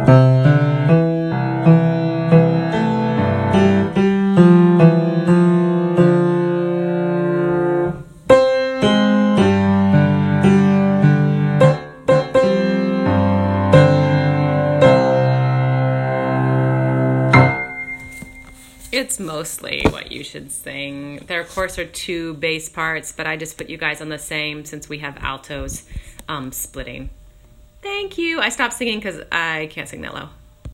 It's mostly what you should sing. There, of course, are two bass parts, but I just put you guys on the same since we have altos splitting. Thank you. I stopped singing because I can't sing that low.